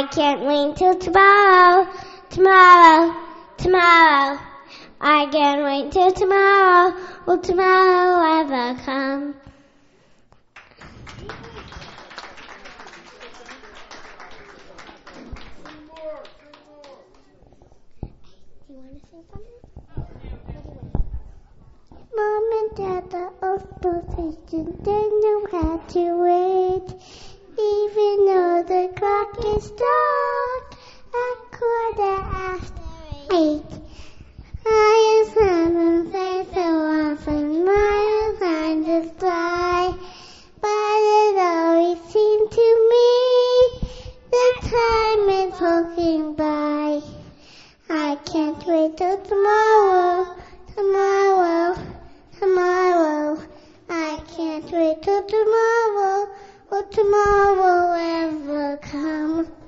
I can't wait till tomorrow, tomorrow, tomorrow. I can't wait till tomorrow. Will tomorrow ever come? You want to sing something? Mom and Dad are off position. They know how to wait. Even though the clock is dark, a quarter after 8. I just haven't played so often. Miles on the fly, but it always seemed to me the time is walking by. I can't wait till tomorrow, tomorrow, tomorrow. I can't wait till tomorrow. Will tomorrow ever come?